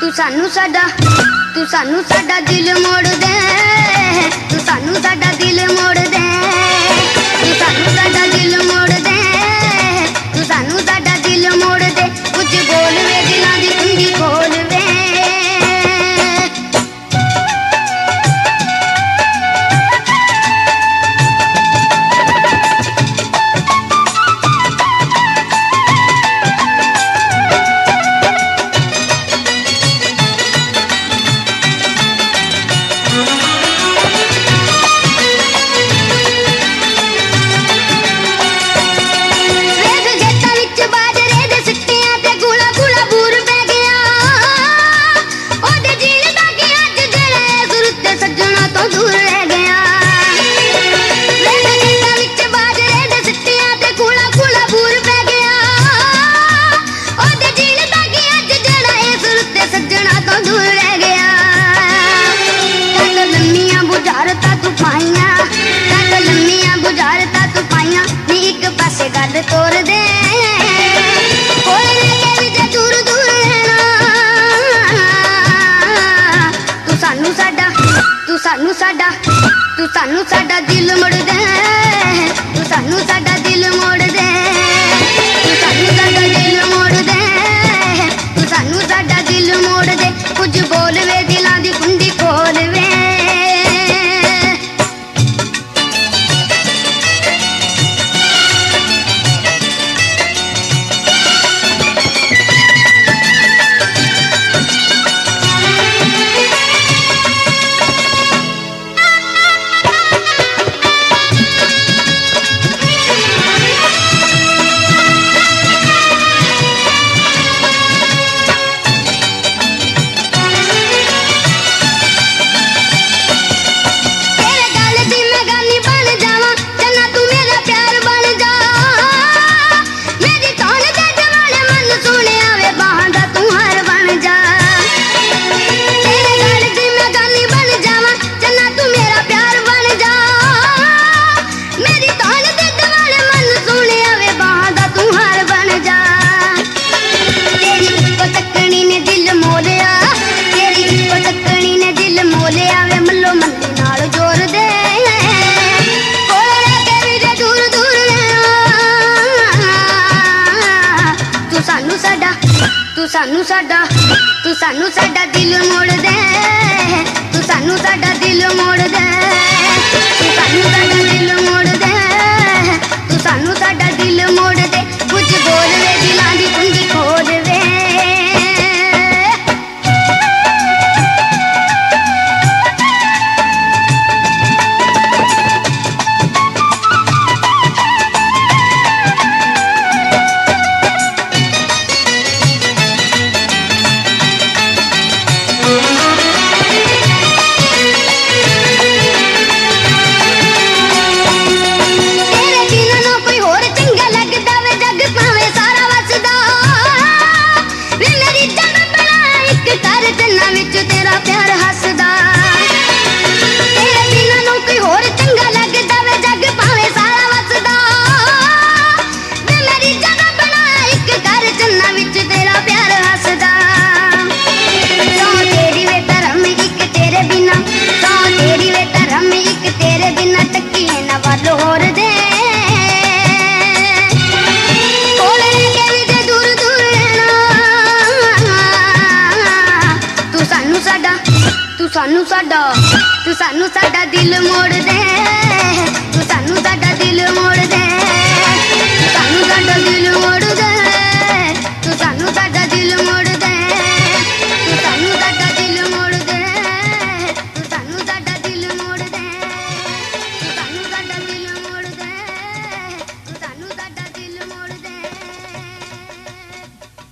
तू सानू साडा दिल मोड़ दे, तू सानू साडा दिल मोड़ दे, तू सानू साडा दिल मोड़ दे, तू सानू साडा दिल मोड़ दे। कुछ बोल वे दिलां दी कुंडी खोल वे। तोड़ दे दूर दूर रहना। तू सानू साडा तू सानू साडा दिल मोड़ दे, तू सानू साडा दिल मोड़ दे, तू सानू साडा दिल मोड़ दे, तू सानू साडा दिल मोड़ दे। कुछ बोल वे दिलां दी कुंडी खोल वे। तू सानू साडा दिल मोड़ दे, तू सानू साडा दिल मोड़ दे, तू सानू साडा दिल मोड़ दे, तू सानू साडा दिल मोड़ दे। कुछ बोल वे दिलां दी कुंडी खोल वे। तू सानू साडा दिल मोड़ दे, तू सानू साडा दिल मोड़ दे, तू सानू साडा दिल मोड़ दे।